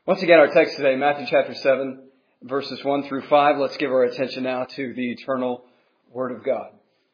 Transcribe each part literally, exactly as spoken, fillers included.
Once again, our text today, Matthew chapter seven, verses one through five. Let's give our attention now to the eternal Word of God.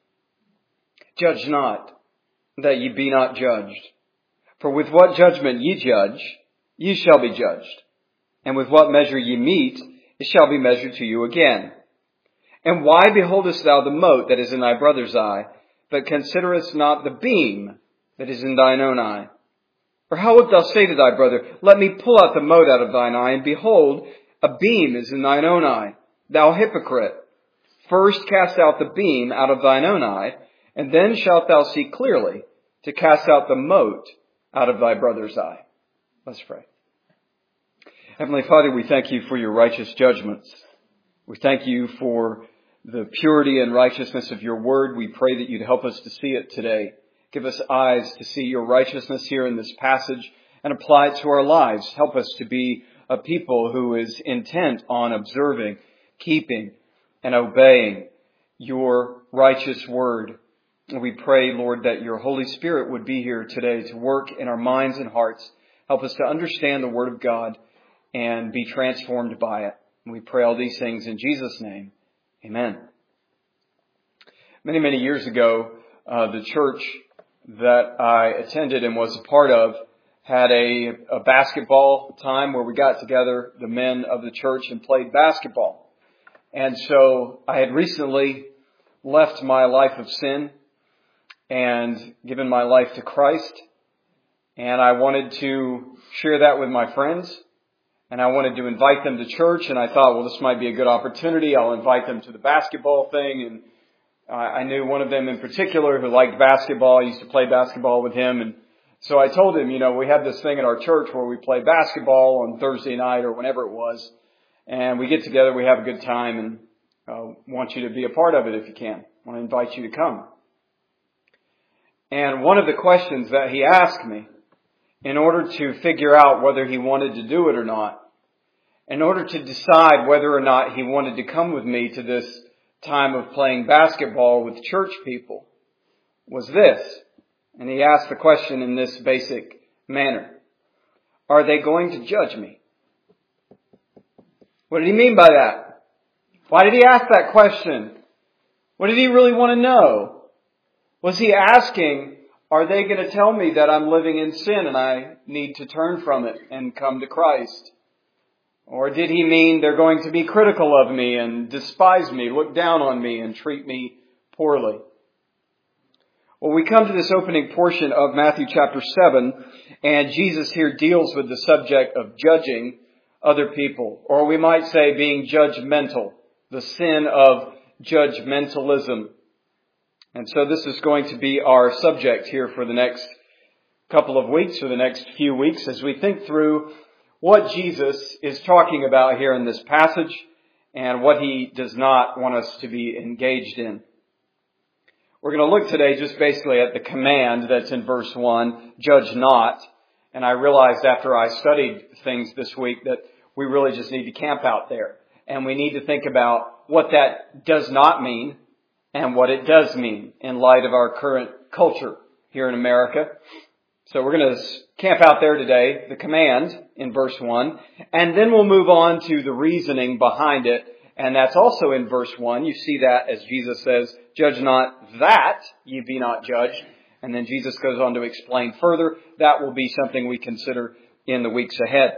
Judge not, that ye be not judged. For with what judgment ye judge, ye shall be judged. And with what measure ye mete, it shall be measured to you again. And why beholdest thou the mote that is in thy brother's eye, but considerest not the beam that is in thine own eye? Or how wilt thou say to thy brother, Let me pull out the mote out of thine eye, and behold, a beam is in thine own eye? Thou hypocrite, first cast out the beam out of thine own eye, and then shalt thou see clearly to cast out the mote out of thy brother's eye. Let's pray. Heavenly Father, we thank you for your righteous judgments. We thank you for the purity and righteousness of your word. We pray that you'd help us to see it today. Give us eyes to see your righteousness here in this passage and apply it to our lives. Help us to be a people who is intent on observing, keeping, and obeying your righteous word. And we pray, Lord, that your Holy Spirit would be here today to work in our minds and hearts. Help us to understand the word of God and be transformed by it. And we pray all these things in Jesus' name. Amen. Many, many years ago, uh, the church that I attended and was a part of had a, a basketball time where we got together, the men of the church, and played basketball. And so I had recently left my life of sin and given my life to Christ. And I wanted to share that with my friends. And I wanted to invite them to church. And I thought, well, this might be a good opportunity. I'll invite them to the basketball thing. And I knew one of them in particular who liked basketball. I used to play basketball with him. And so I told him, you know, we have this thing at our church where we play basketball on Thursday night or whenever it was. And we get together, we have a good time, and uh, want you to be a part of it if you can. I want to invite you to come. And one of the questions that he asked me, in order to figure out whether he wanted to do it or not, in order to decide whether or not he wanted to come with me to this time of playing basketball with church people, was this. And he asked the question in this basic manner. Are they going to judge me? What did he mean by that? Why did he ask that question? What did he really want to know? Was he asking, are they going to tell me that I'm living in sin and I need to turn from it and come to Christ? Or did he mean they're going to be critical of me and despise me, look down on me and treat me poorly? Well, we come to this opening portion of Matthew chapter seven, and Jesus here deals with the subject of judging other people, or we might say being judgmental, the sin of judgmentalism. And so this is going to be our subject here for the next couple of weeks, or the next few weeks, as we think through what Jesus is talking about here in this passage and what he does not want us to be engaged in. We're going to look today just basically at the command that's in verse one, judge not. And I realized after I studied things this week that we really just need to camp out there. And we need to think about what that does not mean and what it does mean in light of our current culture here in America. So we're going to camp out there today, the command in verse one, and then we'll move on to the reasoning behind it. And that's also in verse one. You see that as Jesus says, judge not that ye be not judged. And then Jesus goes on to explain further. That will be something we consider in the weeks ahead.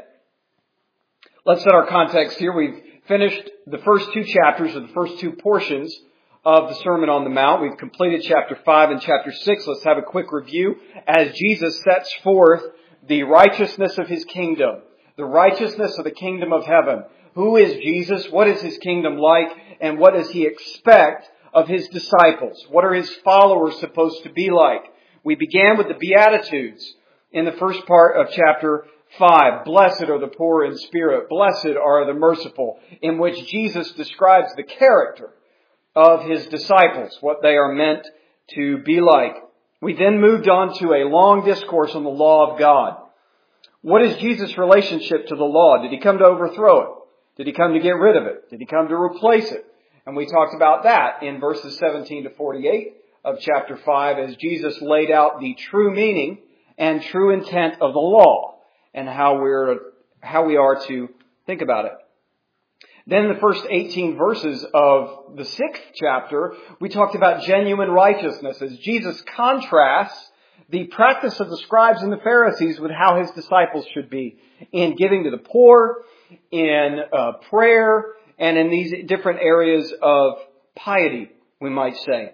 Let's set our context here. We've finished the first two chapters, or the first two portions of the Sermon on the Mount. We've completed chapter five and chapter six. Let's have a quick review as Jesus sets forth the righteousness of his kingdom, the righteousness of the kingdom of heaven. Who is Jesus? What is his kingdom like? And what does he expect of his disciples? What are his followers supposed to be like? We began with the Beatitudes in the first part of chapter five. Blessed are the poor in spirit. Blessed are the merciful, in which Jesus describes the character of his disciples, what they are meant to be like. We then moved on to a long discourse on the law of God. What is Jesus' relationship to the law? Did he come to overthrow it? Did he come to get rid of it? Did he come to replace it? And we talked about that in verses seventeen to forty-eight of chapter five as Jesus laid out the true meaning and true intent of the law and how we're how we are to think about it. Then in the first eighteen verses of the sixth chapter, we talked about genuine righteousness as Jesus contrasts the practice of the scribes and the Pharisees with how his disciples should be in giving to the poor, in uh, prayer, and in these different areas of piety, we might say.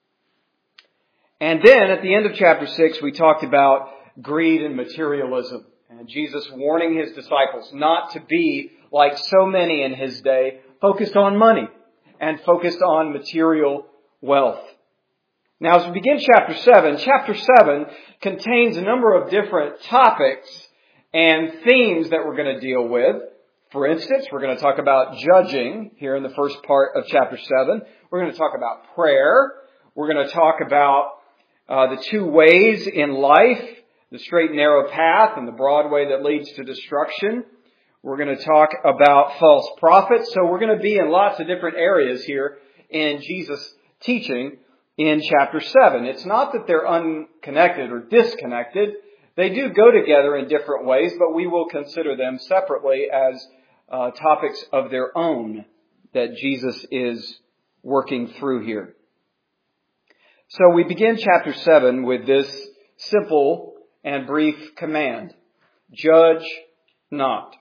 And then at the end of chapter six, we talked about greed and materialism. And Jesus warning his disciples not to be like so many in his day, focused on money and focused on material wealth. Now, as we begin chapter seven, chapter seven contains a number of different topics and themes that we're going to deal with. For instance, we're going to talk about judging here in the first part of chapter seven. We're going to talk about prayer. We're going to talk about uh, the two ways in life, the straight and narrow path and the broad way that leads to destruction. We're going to talk about false prophets. So we're going to be in lots of different areas here in Jesus' teaching in chapter seven. It's not that they're unconnected or disconnected. They do go together in different ways, but we will consider them separately as uh, topics of their own that Jesus is working through here. So we begin chapter seven with this simple and brief command. Judge not.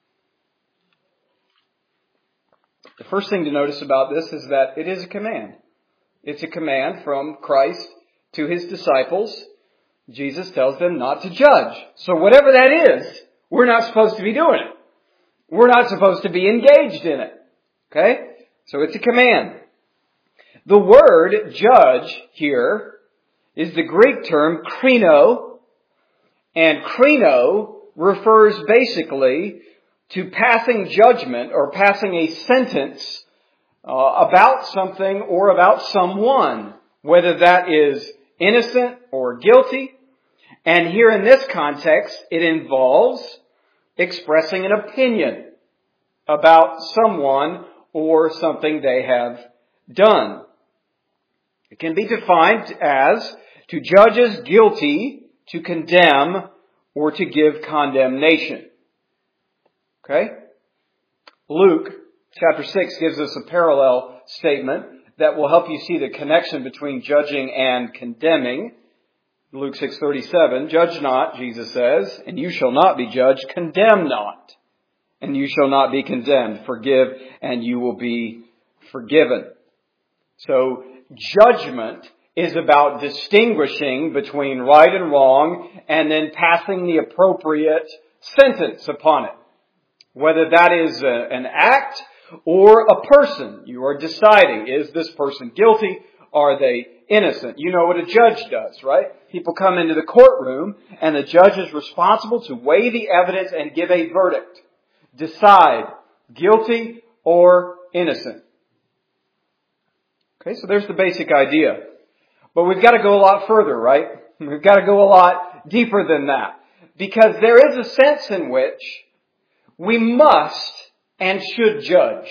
The first thing to notice about this is that it is a command. It's a command from Christ to his disciples. Jesus tells them not to judge. So whatever that is, we're not supposed to be doing it. We're not supposed to be engaged in it. Okay? So it's a command. The word judge here is the Greek term krino, and krino refers basically to passing judgment or passing a sentence uh, about something or about someone, whether that is innocent or guilty. And here in this context, it involves expressing an opinion about someone or something they have done. It can be defined as to judge as guilty, to condemn, or to give condemnation. Okay? Luke chapter six gives us a parallel statement that will help you see the connection between judging and condemning. Luke six thirty-seven, judge not, Jesus says, and you shall not be judged. Condemn not, and you shall not be condemned. Forgive, and you will be forgiven. So, judgment is about distinguishing between right and wrong and then passing the appropriate sentence upon it. Whether that is a, an act or a person, you are deciding, is this person guilty? Are they innocent? You know what a judge does, right? People come into the courtroom and the judge is responsible to weigh the evidence and give a verdict. Decide guilty or innocent. Okay, so there's the basic idea. But we've got to go a lot further, right? We've got to go a lot deeper than that. Because there is a sense in which we must and should judge.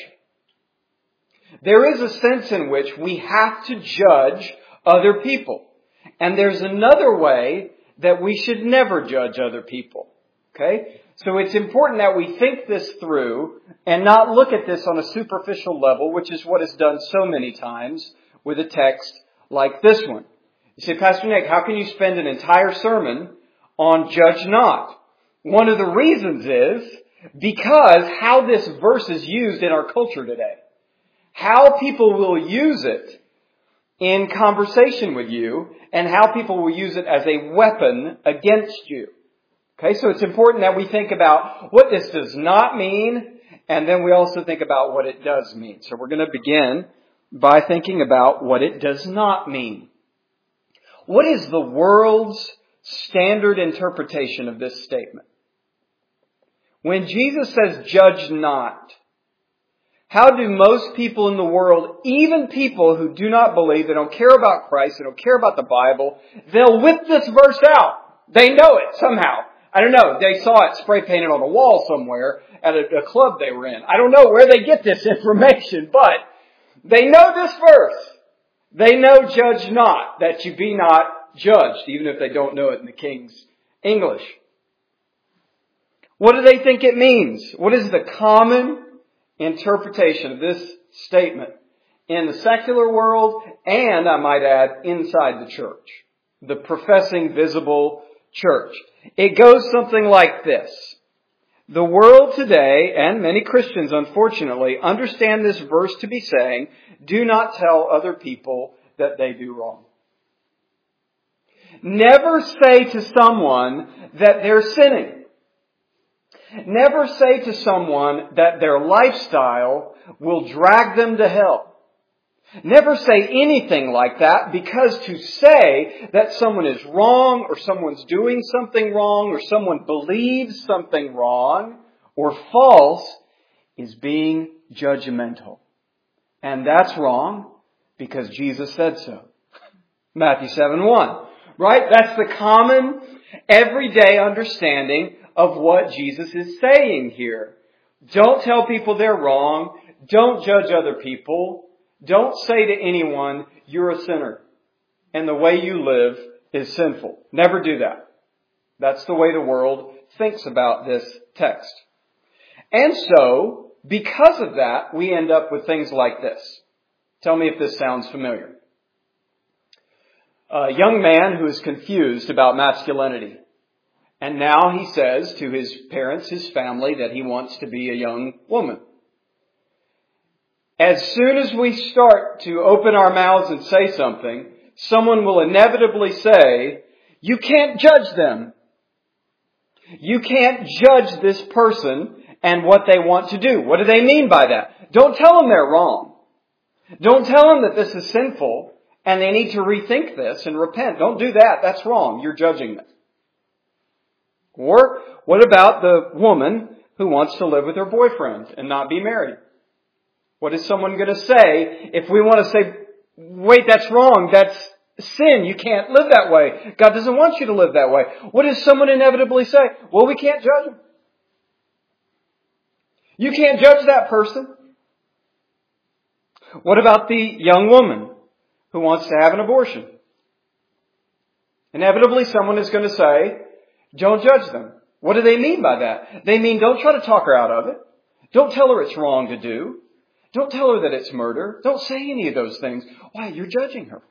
There is a sense in which we have to judge other people. And there's another way that we should never judge other people. Okay? So it's important that we think this through and not look at this on a superficial level, which is what is done so many times with a text like this one. You say, Pastor Nick, how can you spend an entire sermon on judge not? One of the reasons is because how this verse is used in our culture today. How people will use it in conversation with you and how people will use it as a weapon against you. Okay, so it's important that we think about what this does not mean, and then we also think about what it does mean. So we're going to begin by thinking about what it does not mean. What is the world's standard interpretation of this statement? When Jesus says, judge not, how do most people in the world, even people who do not believe, they don't care about Christ, they don't care about the Bible, they'll whip this verse out. They know it somehow. I don't know. They saw it spray painted on a wall somewhere at a, a club they were in. I don't know where they get this information, but they know this verse. They know judge not, that you be not judged, even if they don't know it in the King's English. What do they think it means? What is the common interpretation of this statement in the secular world and, I might add, inside the church? The professing visible church. It goes something like this. The world today, and many Christians unfortunately, understand this verse to be saying, do not tell other people that they do wrong. Never say to someone that they're sinning. Never say to someone that their lifestyle will drag them to hell. Never say anything like that, because to say that someone is wrong or someone's doing something wrong or someone believes something wrong or false is being judgmental. And that's wrong because Jesus said so. Matthew seven one. Right? That's the common, everyday understanding of what Jesus is saying here. Don't tell people they're wrong. Don't judge other people. Don't say to anyone, you're a sinner and the way you live is sinful. Never do that. That's the way the world thinks about this text. And so, because of that, we end up with things like this. Tell me if this sounds familiar. A young man who is confused about masculinity. And now he says to his parents, his family, that he wants to be a young woman. As soon as we start to open our mouths and say something, someone will inevitably say, you can't judge them. You can't judge this person and what they want to do. What do they mean by that? Don't tell them they're wrong. Don't tell them that this is sinful and they need to rethink this and repent. Don't do that. That's wrong. You're judging them. Or what about the woman who wants to live with her boyfriend and not be married? What is someone going to say if we want to say, wait, that's wrong. That's sin. You can't live that way. God doesn't want you to live that way. What does someone inevitably say? Well, we can't judge them. You can't judge that person. What about the young woman who wants to have an abortion? Inevitably, someone is going to say, don't judge them. What do they mean by that? They mean don't try to talk her out of it. Don't tell her it's wrong to do. Don't tell her that it's murder. Don't say any of those things. Why? You're judging her.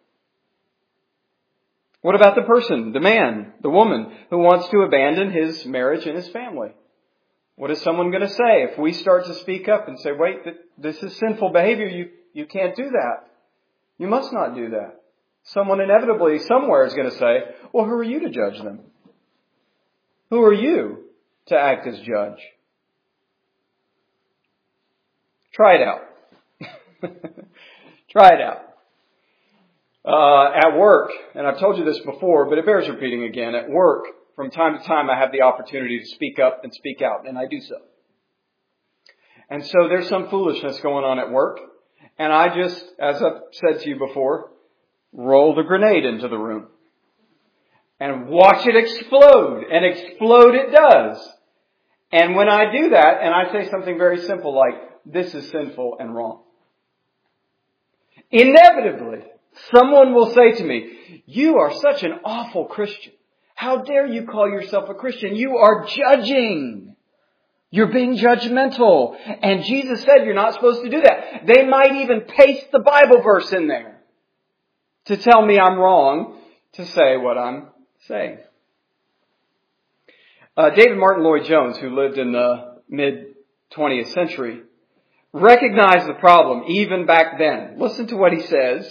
What about the person, the man, the woman who wants to abandon his marriage and his family? What is someone going to say if we start to speak up and say, wait, this is sinful behavior. You, you can't do that. You must not do that. Someone inevitably somewhere is going to say, well, who are you to judge them? Who are you to act as judge? Try it out. Try it out. Uh, at work, and I've told you this before, but it bears repeating again. At work, from time to time, I have the opportunity to speak up and speak out, and I do so. And so there's some foolishness going on at work, and I just, as I've said to you before, roll the grenade into the room and watch it explode, and explode it does. And when I do that, and I say something very simple like, this is sinful and wrong, inevitably, someone will say to me, you are such an awful Christian. How dare you call yourself a Christian? You are judging. You're being judgmental. And Jesus said you're not supposed to do that. They might even paste the Bible verse in there to tell me I'm wrong to say what I'm saying. Uh, David Martin Lloyd-Jones, who lived in the mid-twentieth century, recognized the problem even back then. Listen to what he says.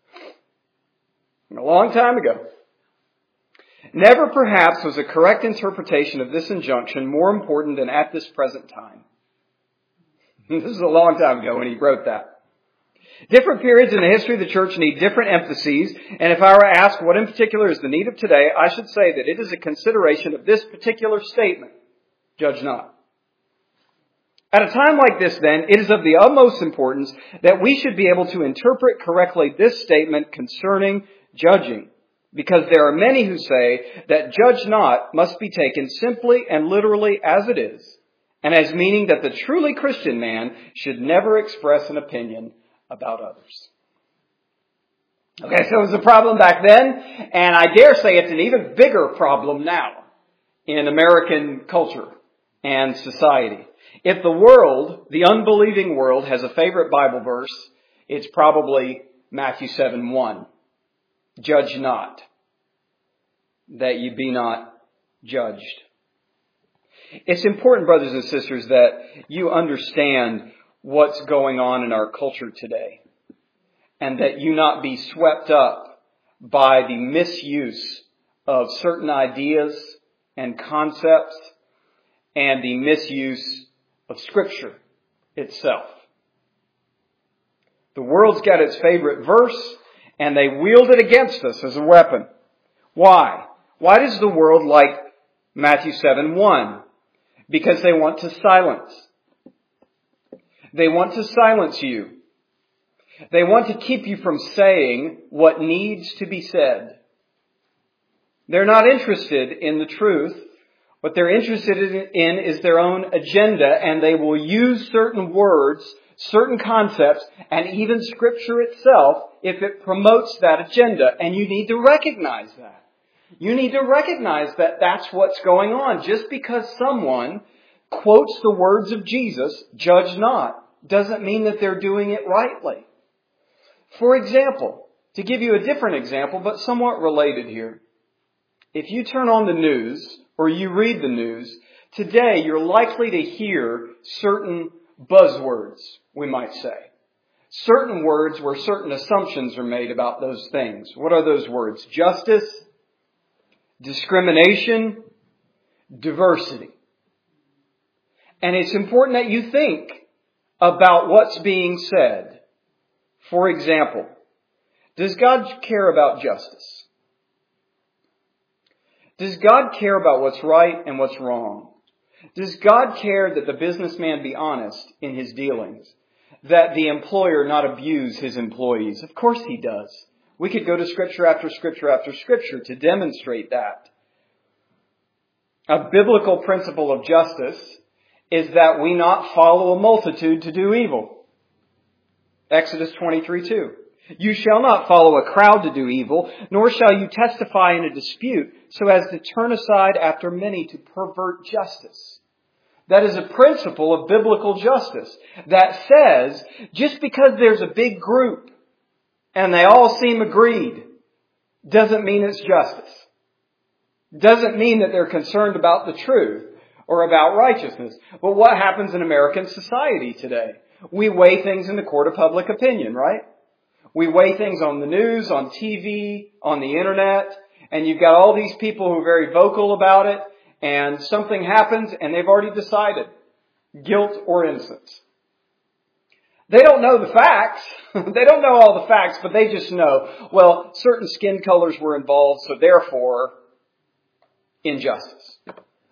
A long time ago. Never perhaps was a correct interpretation of this injunction more important than at this present time. This is a long time ago when he wrote that. Different periods in the history of the church need different emphases, and if I were to ask what in particular is the need of today, I should say that it is a consideration of this particular statement. Judge not. At a time like this, then, it is of the utmost importance that we should be able to interpret correctly this statement concerning judging, because there are many who say that judge not must be taken simply and literally as it is, and as meaning that the truly Christian man should never express an opinion about others. Okay, so it was a problem back then, and I dare say it's an even bigger problem now in American culture and society. If the world, the unbelieving world, has a favorite Bible verse, it's probably Matthew seven one. Judge not, that you be not judged. It's important, brothers and sisters, that you understand what's going on in our culture today, and that you not be swept up by the misuse of certain ideas and concepts and the misuse of Scripture itself. The world's got its favorite verse, and they wield it against us as a weapon. Why? Why does the world like Matthew seven one? Because they want to silence. They want to silence you. They want to keep you from saying what needs to be said. They're not interested in the truth. What they're interested in is their own agenda, and they will use certain words, certain concepts, and even Scripture itself if it promotes that agenda. And you need to recognize that. You need to recognize that that's what's going on. Just because someone quotes the words of Jesus, judge not, doesn't mean that they're doing it rightly. For example, to give you a different example, but somewhat related here, if you turn on the news or you read the news, today you're likely to hear certain buzzwords, we might say. Certain words where certain assumptions are made about those things. What are those words? Justice, discrimination, diversity. And it's important that you think about what's being said. For example, does God care about justice? Does God care about what's right and what's wrong? Does God care that the businessman be honest in his dealings? That the employer not abuse his employees? Of course he does. We could go to Scripture after Scripture after Scripture to demonstrate that. A biblical principle of justice is that we not follow a multitude to do evil. Exodus twenty-three two. You shall not follow a crowd to do evil, nor shall you testify in a dispute, so as to turn aside after many to pervert justice. That is a principle of biblical justice that says, just because there's a big group and they all seem agreed, doesn't mean it's justice. Doesn't mean that they're concerned about the truth or about righteousness. But what happens in American society today? We weigh things in the court of public opinion, right? We weigh things on the news, on T V, on the internet, and you've got all these people who are very vocal about it, and something happens and they've already decided guilt or innocence. They don't know the facts. They don't know all the facts, but they just know, well, certain skin colors were involved, so therefore, injustice.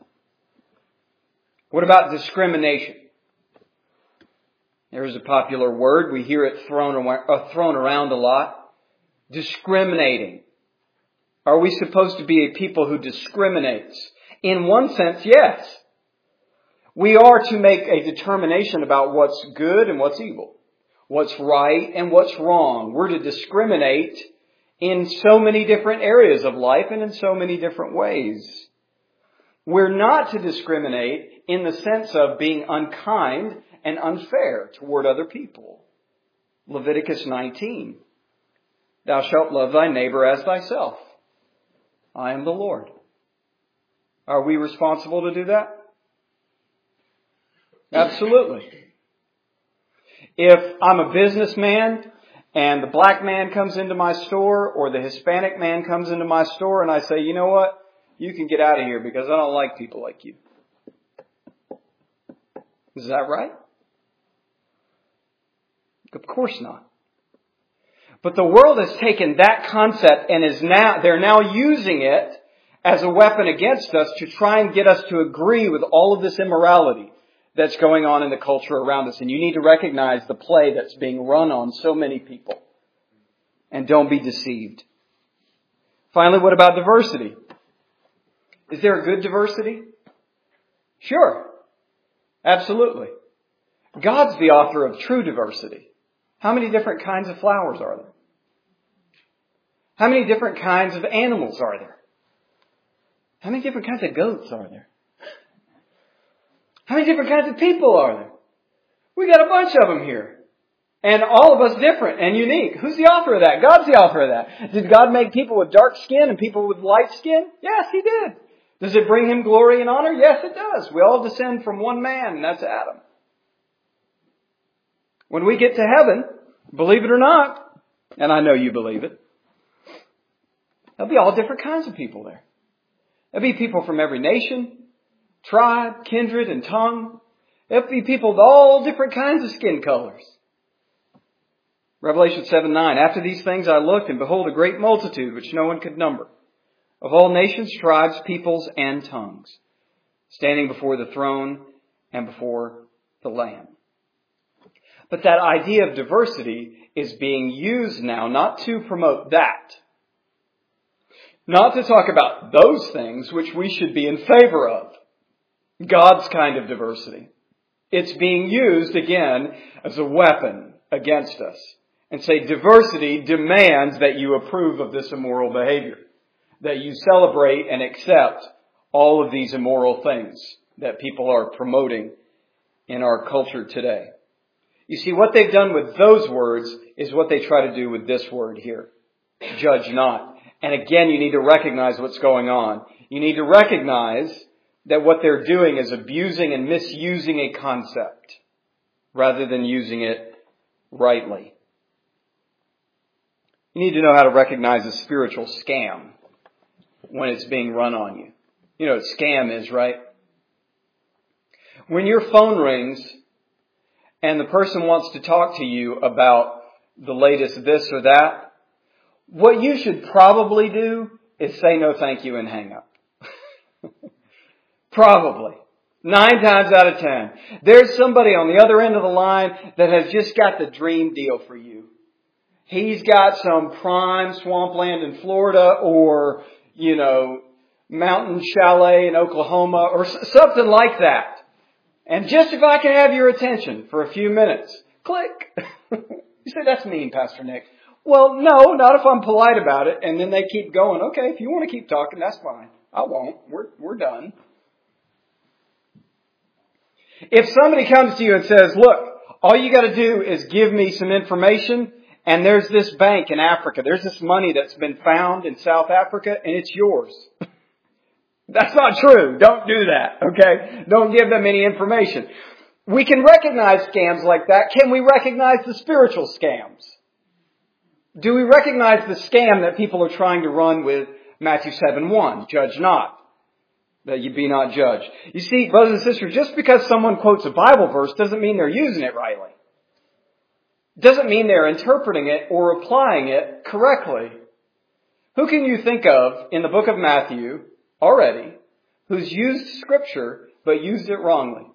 What about discrimination? There's a popular word. We hear it thrown, uh, thrown around a lot. Discriminating. Are we supposed to be a people who discriminates? In one sense, yes. We are to make a determination about what's good and what's evil. What's right and what's wrong. We're to discriminate in so many different areas of life and in so many different ways. We're not to discriminate in the sense of being unkind and unfair toward other people. Leviticus nineteen. Thou shalt love thy neighbor as thyself. I am the Lord. Are we responsible to do that? Absolutely. If I'm a businessman and the black man comes into my store or the Hispanic man comes into my store and I say, you know what? You can get out of here because I don't like people like you. Is that right? Of course not. But the world has taken that concept and is now, they're now using it as a weapon against us to try and get us to agree with all of this immorality that's going on in the culture around us. And you need to recognize the play that's being run on so many people. And don't be deceived. Finally, what about diversity? Is there a good diversity? Sure. Absolutely. God's the author of true diversity. How many different kinds of flowers are there? How many different kinds of animals are there? How many different kinds of goats are there? How many different kinds of people are there? We got a bunch of them here. And all of us different and unique. Who's the author of that? God's the author of that. Did God make people with dark skin and people with light skin? Yes, He did. Does it bring Him glory and honor? Yes, it does. We all descend from one man, and that's Adam. When we get to heaven, believe it or not, and I know you believe it, there'll be all different kinds of people there. There'll be people from every nation, tribe, kindred, and tongue. There'll be people with all different kinds of skin colors. Revelation seven nine, after these things I looked, and behold, a great multitude, which no one could number, of all nations, tribes, peoples, and tongues, standing before the throne and before the Lamb. But that idea of diversity is being used now not to promote that. Not to talk about those things which we should be in favor of. God's kind of diversity. It's being used again as a weapon against us. And say diversity demands that you approve of this immoral behavior. That you celebrate and accept all of these immoral things that people are promoting in our culture today. You see, what they've done with those words is what they try to do with this word here. Judge not. And again, you need to recognize what's going on. You need to recognize that what they're doing is abusing and misusing a concept rather than using it rightly. You need to know how to recognize a spiritual scam when it's being run on you. You know what scam is, right? When your phone rings and the person wants to talk to you about the latest this or that, what you should probably do is say no thank you and hang up. Probably. Nine times out of ten. There's somebody on the other end of the line that has just got the dream deal for you. He's got some prime swampland in Florida or, you know, mountain chalet in Oklahoma or something like that. And just if I can have your attention for a few minutes, click. You say, that's mean, Pastor Nick. Well, no, not if I'm polite about it. And then they keep going. Okay, if you want to keep talking, that's fine. I won't. We're, we're done. If somebody comes to you and says, look, all you got to do is give me some information, and there's this bank in Africa. There's this money that's been found in South Africa, and it's yours. That's not true. Don't do that, okay? Don't give them any information. We can recognize scams like that. Can we recognize the spiritual scams? Do we recognize the scam that people are trying to run with Matthew seven one? Judge not, that you be not judged. You see, brothers and sisters, just because someone quotes a Bible verse doesn't mean they're using it rightly. Doesn't mean they're interpreting it or applying it correctly. Who can you think of in the book of Matthew already who's used Scripture but used it wrongly?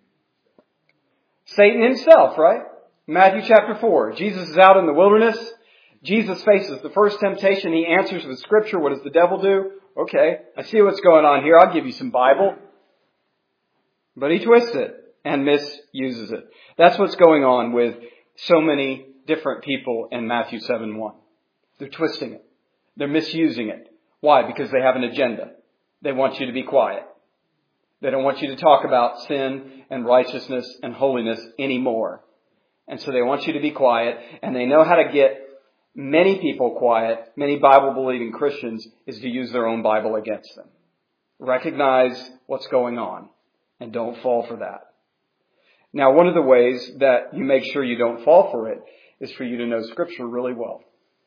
Satan himself, right? Matthew chapter four. Jesus is out in the wilderness. Jesus faces the first temptation. He answers with Scripture. What does the devil do? Okay, I see what's going on here. I'll give you some Bible. But he twists it and misuses it. That's what's going on with so many different people in Matthew seven one. They're twisting it. They're misusing it. Why? Because they have an agenda. They want you to be quiet. They don't want you to talk about sin and righteousness and holiness anymore. And so they want you to be quiet, and they know how to get many people quiet, many Bible-believing Christians, is to use their own Bible against them. Recognize what's going on, and don't fall for that. Now, one of the ways that you make sure you don't fall for it is for you to know Scripture really well.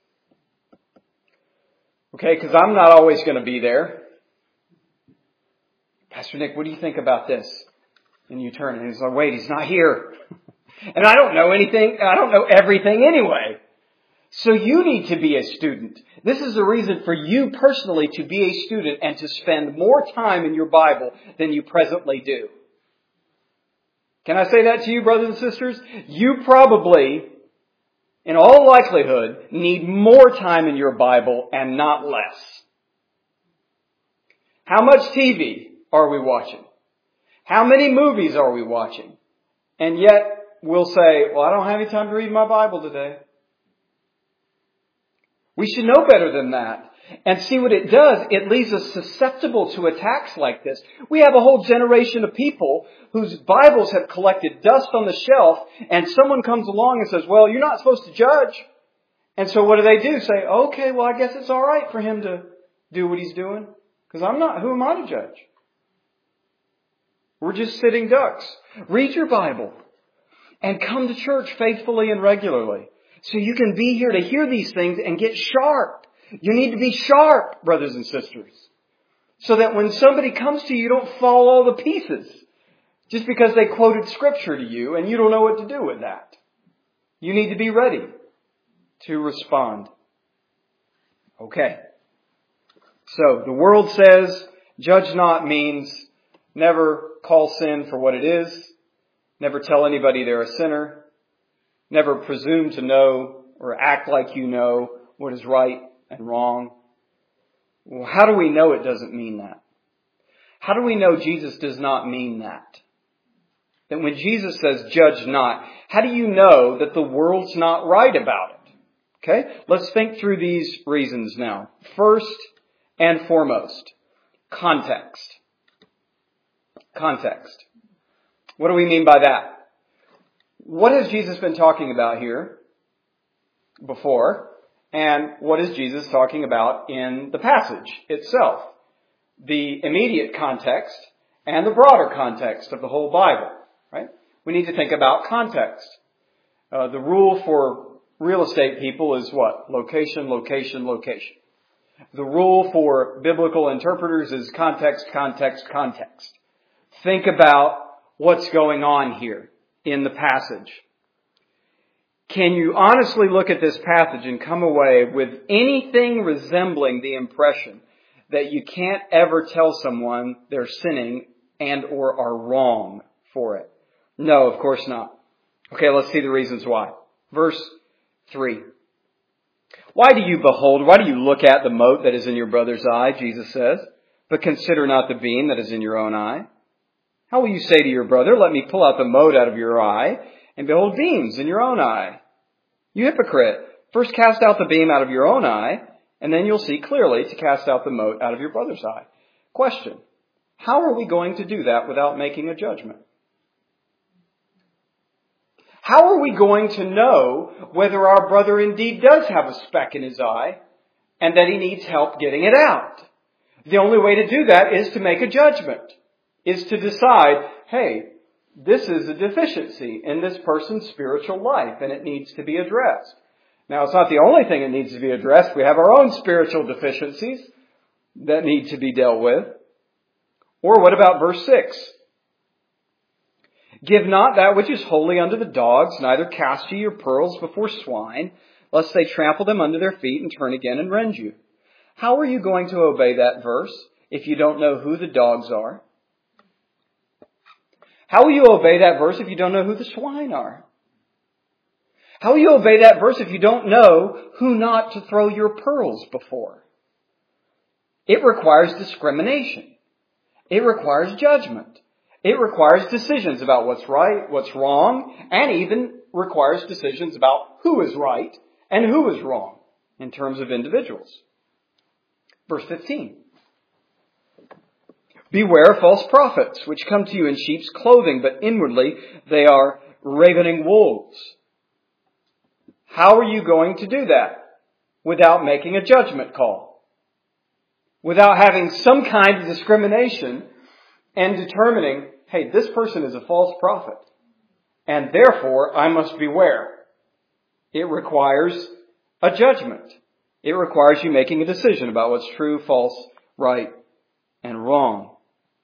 Okay, because I'm not always going to be there. Pastor Nick, what do you think about this? And you turn and he's like, wait, he's not here. And I don't know anything. I don't know everything anyway. So you need to be a student. This is the reason for you personally to be a student and to spend more time in your Bible than you presently do. Can I say that to you, brothers and sisters? You probably, in all likelihood, need more time in your Bible and not less. How much T V are we watching? How many movies are we watching? And yet we'll say, well, I don't have any time to read my Bible today. We should know better than that. And see what it does, it leaves us susceptible to attacks like this. We have a whole generation of people whose Bibles have collected dust on the shelf, and someone comes along and says, well, you're not supposed to judge. And so what do they do? Say, okay, well, I guess it's all right for him to do what he's doing, because I'm not, who am I to judge? We're just sitting ducks. Read your Bible and come to church faithfully and regularly, so you can be here to hear these things and get sharp. You need to be sharp, brothers and sisters, so that when somebody comes to you, you don't fall all to pieces just because they quoted Scripture to you and you don't know what to do with that. You need to be ready to respond. Okay. So the world says, judge not means never call sin for what it is, never tell anybody they're a sinner, never presume to know or act like you know what is right and wrong. Well, how do we know it doesn't mean that? How do we know Jesus does not mean that? That when Jesus says, judge not, how do you know that the world's not right about it? Okay, let's think through these reasons now. First and foremost, context. Context. What do we mean by that? What has Jesus been talking about here before? And what is Jesus talking about in the passage itself? The immediate context and the broader context of the whole Bible, right? We need to think about context. Uh, the rule for real estate people is what? Location, location, location. The rule for biblical interpreters is context, context, context. Think about what's going on here in the passage. Can you honestly look at this passage and come away with anything resembling the impression that you can't ever tell someone they're sinning and or are wrong for it? No, of course not. Okay, let's see the reasons why. Verse three. Why do you behold, why do you look at the mote that is in your brother's eye, Jesus says, but consider not the beam that is in your own eye? How will you say to your brother, let me pull out the mote out of your eye, and behold beams in your own eye? You hypocrite, first cast out the beam out of your own eye, and then you'll see clearly to cast out the mote out of your brother's eye. Question, how are we going to do that without making a judgment? How are we going to know whether our brother indeed does have a speck in his eye and that he needs help getting it out? The only way to do that is to make a judgment, is to decide, hey, this is a deficiency in this person's spiritual life and it needs to be addressed. Now, it's not the only thing that needs to be addressed. We have our own spiritual deficiencies that need to be dealt with. Or what about verse six? Give not that which is holy unto the dogs, neither cast ye your pearls before swine, lest they trample them under their feet and turn again and rend you. How are you going to obey that verse if you don't know who the dogs are? How will you obey that verse if you don't know who the swine are? How will you obey that verse if you don't know who not to throw your pearls before? It requires discrimination. It requires judgment. It requires decisions about what's right, what's wrong, and even requires decisions about who is right and who is wrong in terms of individuals. Verse fifteen. Beware false prophets, which come to you in sheep's clothing, but inwardly they are ravening wolves. How are you going to do that without making a judgment call? Without having some kind of discrimination and determining, hey, this person is a false prophet, and therefore I must beware. It requires a judgment. It requires you making a decision about what's true, false, right, and wrong.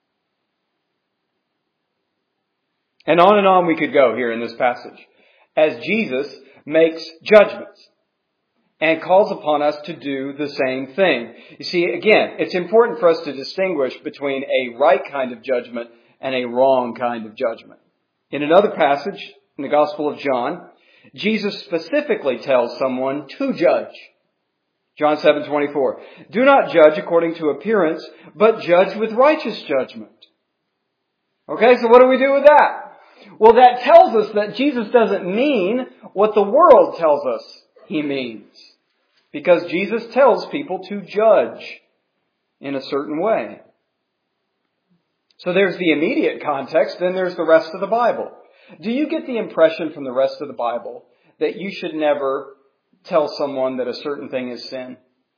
And on and on we could go here in this passage, as Jesus makes judgments and calls upon us to do the same thing. You see, again, it's important for us to distinguish between a right kind of judgment and a wrong kind of judgment. In another passage, in the Gospel of John, Jesus specifically tells someone to judge. John seven twenty-four. Do not judge according to appearance, but judge with righteous judgment. Okay, so what do we do with that? Well, that tells us that Jesus doesn't mean what the world tells us he means. because Jesus tells people to judge in a certain way. So there's the immediate context, then there's the rest of the Bible. Do you get the impression from the rest of the Bible that you should never tell someone that a certain thing is sin?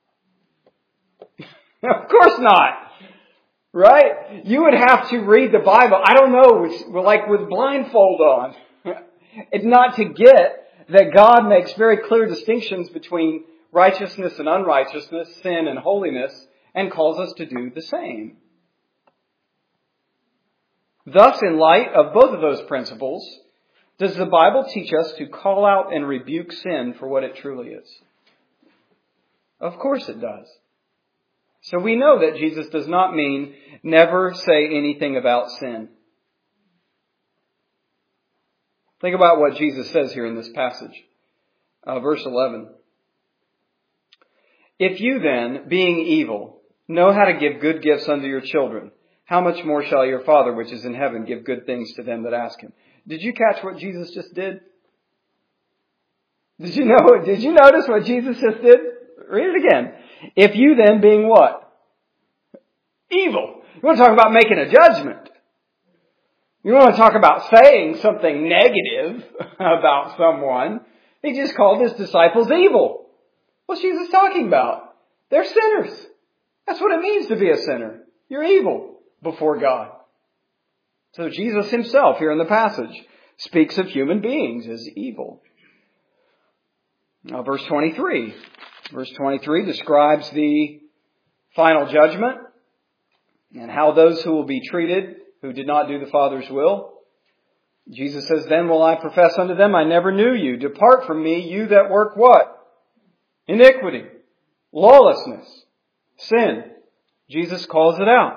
Of course not. Right? You would have to read the Bible, I don't know, like with blindfold on. It's not to get that God makes very clear distinctions between righteousness and unrighteousness, sin and holiness, and calls us to do the same. Thus, in light of both of those principles, does the Bible teach us to call out and rebuke sin for what it truly is? Of course it does. So we know that Jesus does not mean never say anything about sin. Think about what Jesus says here in this passage. Uh, verse eleven. If you then, being evil, know how to give good gifts unto your children, how much more shall your Father which is in heaven give good things to them that ask Him? Did you catch what Jesus just did? Did you know? Did you notice what Jesus just did? Read it again. If you then, being what? Evil. You want to talk about making a judgment. You want to talk about saying something negative about someone. He just called His disciples evil. What's Jesus talking about? They're sinners. That's what it means to be a sinner. You're evil before God. So Jesus Himself here in the passage speaks of human beings as evil. Now verse twenty-three. Verse twenty-three describes the final judgment and how those who will be treated who did not do the Father's will. Jesus says, then will I profess unto them, I never knew you. Depart from me, you that work what? Iniquity, lawlessness, sin. Jesus calls it out.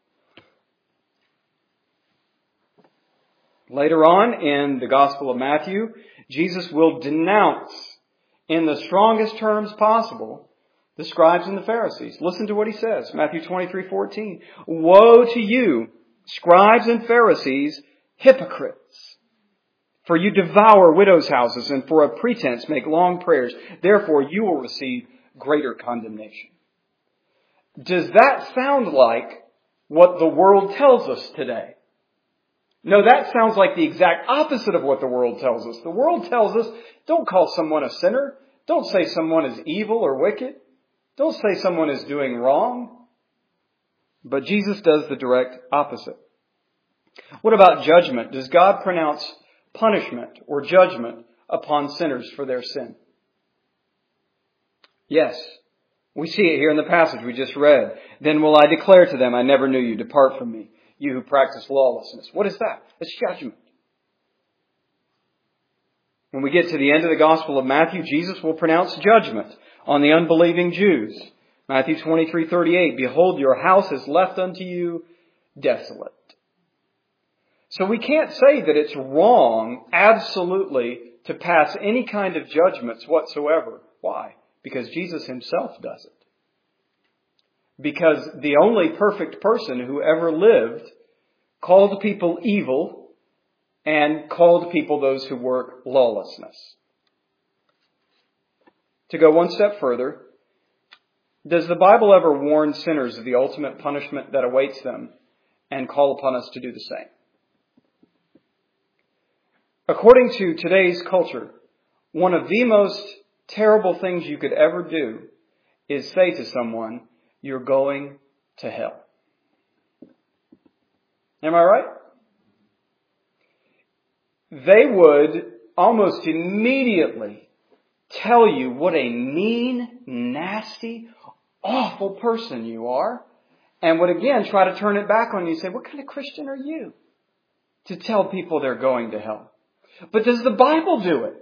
Later on in the Gospel of Matthew, Jesus will denounce in the strongest terms possible the scribes and the Pharisees. Listen to what He says. Matthew twenty-three fourteen. Woe to you, scribes and Pharisees, hypocrites! For you devour widows' houses and for a pretense make long prayers. Therefore you will receive greater condemnation. Does that sound like what the world tells us today? No, that sounds like the exact opposite of what the world tells us. The world tells us, don't call someone a sinner. Don't say someone is evil or wicked. Don't say someone is doing wrong. But Jesus does the direct opposite. What about judgment? Does God pronounce punishment or judgment upon sinners for their sin? Yes. We see it here in the passage we just read. Then will I declare to them, I never knew you. Depart from me, you who practice lawlessness. What is that? It's judgment. When we get to the end of the Gospel of Matthew, Jesus will pronounce judgment on the unbelieving Jews. Matthew twenty-three thirty-eight, behold, your house is left unto you desolate. So we can't say that it's wrong, absolutely, to pass any kind of judgments whatsoever. Why? Because Jesus Himself does it. Because the only perfect person who ever lived called people evil and called people those who work lawlessness. To go one step further, does the Bible ever warn sinners of the ultimate punishment that awaits them and call upon us to do the same? According to today's culture, one of the most terrible things you could ever do is say to someone, you're going to hell. Am I right? They would almost immediately tell you what a mean, nasty, awful person you are, and would again try to turn it back on you and say, what kind of Christian are you to tell people they're going to hell? But does the Bible do it?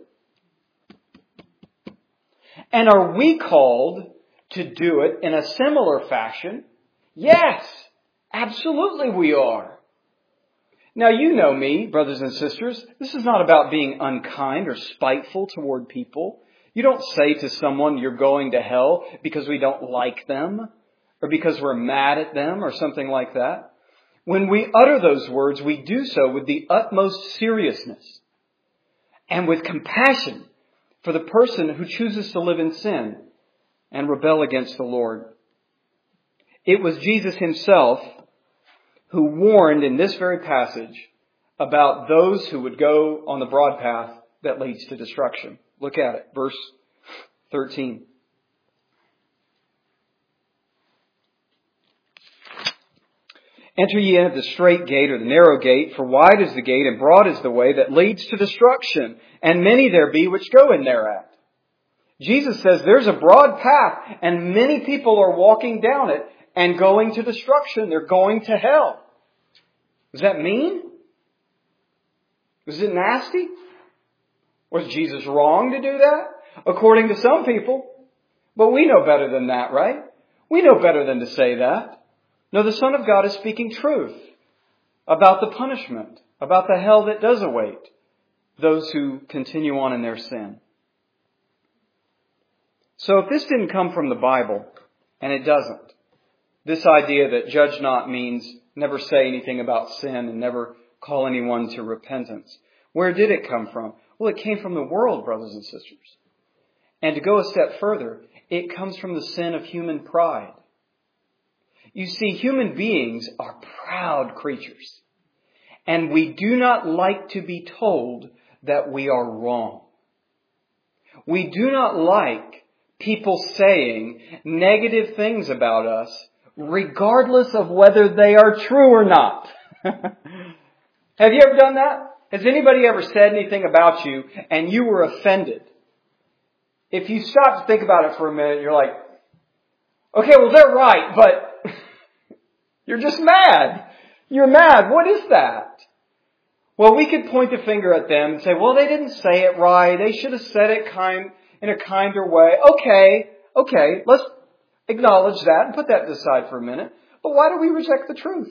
And are we called to do it in a similar fashion? Yes, absolutely we are. Now you know me, brothers and sisters, this is not about being unkind or spiteful toward people. You don't say to someone you're going to hell because we don't like them or because we're mad at them or something like that. When we utter those words, we do so with the utmost seriousness and with compassion for the person who chooses to live in sin and rebel against the Lord. It was Jesus himself who warned in this very passage about those who would go on the broad path that leads to destruction. Look at it, verse thirteen. Enter ye in at the strait gate or the narrow gate, for wide is the gate and broad is the way that leads to destruction, and many there be which go in thereat. Jesus says there's a broad path and many people are walking down it and going to destruction. They're going to hell. Does that mean? Was it nasty? Was Jesus wrong to do that? According to some people. But we know better than that, right? We know better than to say that. No, the Son of God is speaking truth about the punishment, about the hell that does await those who continue on in their sin. So if this didn't come from the Bible, and it doesn't, this idea that judge not means never say anything about sin and never call anyone to repentance, where did it come from? Well, it came from the world, brothers and sisters. And to go a step further, it comes from the sin of human pride. You see, human beings are proud creatures, and we do not like to be told that we are wrong. We do not like people saying negative things about us, regardless of whether they are true or not. Have you ever done that? Has anybody ever said anything about you and you were offended? If you stop to think about it for a minute, you're like, okay, well, they're right, but you're just mad. You're mad. What is that? Well, we could point the finger at them and say, well, they didn't say it right. They should have said it kind in a kinder way. Okay, okay, let's acknowledge that and put that aside for a minute. But why do we reject the truth?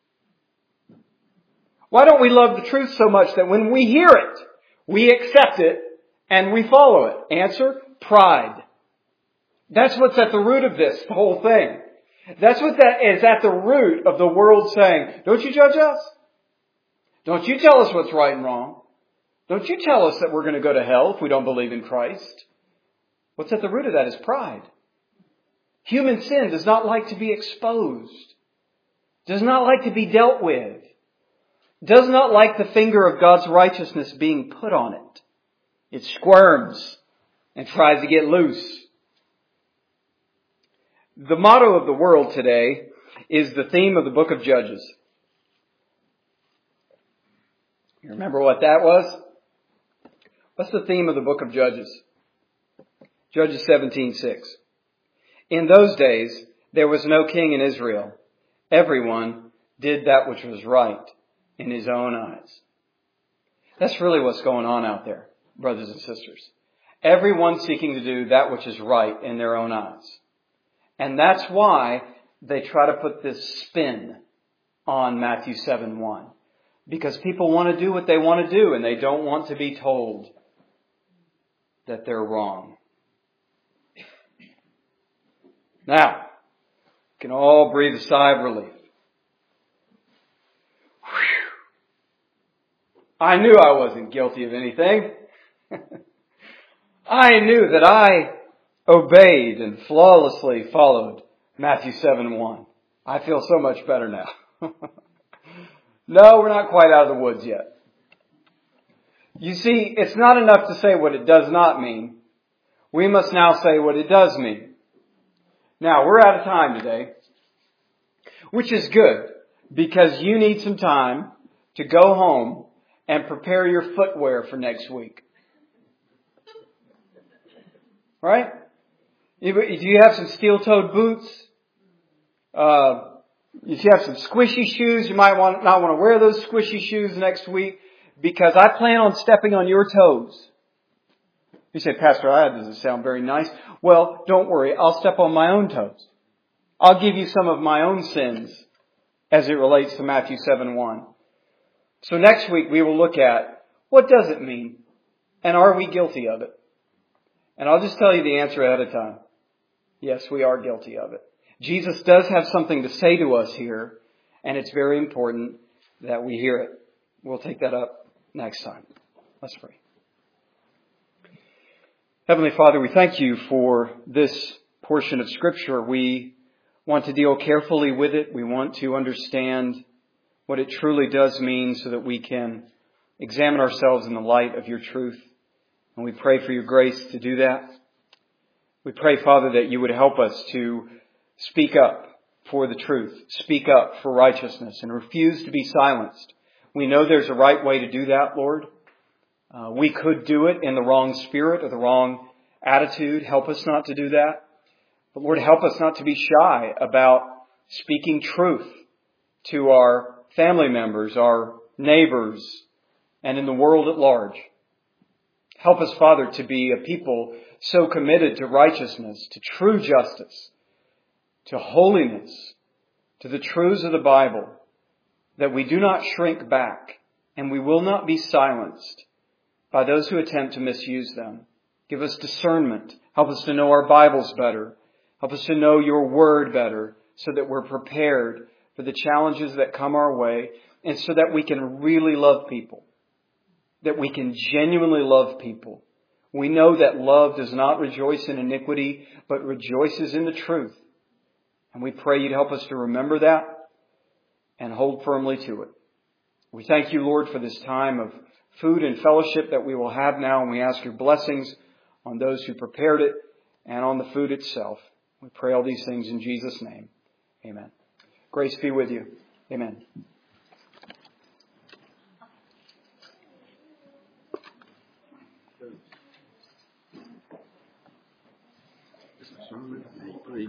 Why don't we love the truth so much that when we hear it, we accept it and we follow it? Answer, pride. That's what's at the root of this, the whole thing. That's what that is at the root of the world saying, don't you judge us? Don't you tell us what's right and wrong? Don't you tell us that we're going to go to hell if we don't believe in Christ? What's at the root of that is pride. Human sin does not like to be exposed, does not like to be dealt with, does not like the finger of God's righteousness being put on it. It squirms and tries to get loose. The motto of the world today is the theme of the book of Judges. You remember what that was? What's the theme of the book of Judges? Judges seventeen six. In those days, there was no king in Israel. Everyone did that which was right in his own eyes. That's really what's going on out there, brothers and sisters. Everyone seeking to do that which is right in their own eyes. And that's why they try to put this spin on Matthew seven one. Because people want to do what they want to do and they don't want to be told that they're wrong. Now, we can all breathe a sigh of relief. Whew. I knew I wasn't guilty of anything. I knew that I obeyed and flawlessly followed Matthew seven one. I feel so much better now. No, we're not quite out of the woods yet. You see, it's not enough to say what it does not mean. We must now say what it does mean. Now, we're out of time today, which is good because you need some time to go home and prepare your footwear for next week. Right? Do you have some steel-toed boots? Uh, if you have some squishy shoes, you might want, not want to wear those squishy shoes next week because I plan on stepping on your toes. You say, Pastor, that doesn't sound very nice. Well, don't worry. I'll step on my own toes. I'll give you some of my own sins as it relates to Matthew seven one. So next week we will look at what does it mean and are we guilty of it? And I'll just tell you the answer ahead of time. Yes, we are guilty of it. Jesus does have something to say to us here, and it's very important that we hear it. We'll take that up next time. Let's pray. Heavenly Father, we thank you for this portion of Scripture, we want to deal carefully with it. We want to understand what it truly does mean so that we can examine ourselves in the light of your truth. And we pray for your grace to do that. We pray, Father, that you would help us to speak up for the truth, speak up for righteousness, and refuse to be silenced. We know there's a right way to do that, Lord. Uh, we could do it in the wrong spirit or the wrong attitude. Help us not to do that. But Lord, help us not to be shy about speaking truth to our family members, our neighbors, and in the world at large. Help us, Father, to be a people so committed to righteousness, to true justice, to holiness, to the truths of the Bible, that we do not shrink back and we will not be silenced by those who attempt to misuse them. Give us discernment. Help us to know our Bibles better. Help us to know your word better so that we're prepared for the challenges that come our way and so that we can really love people, that we can genuinely love people. We know that love does not rejoice in iniquity, but rejoices in the truth. And we pray you'd help us to remember that and hold firmly to it. We thank you, Lord, for this time of food and fellowship that we will have now, and we ask your blessings on those who prepared it and on the food itself. We pray all these things in Jesus' name. Amen. Grace be with you. Amen.